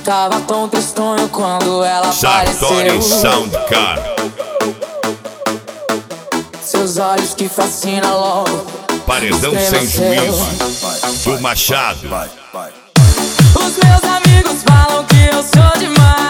Tava tão tristonho quando ela Sartori apareceu. Soundcar. Seus olhos que fascinam logo. Paredão sem juízo do Machado. Os meus amigos falam que eu sou demais.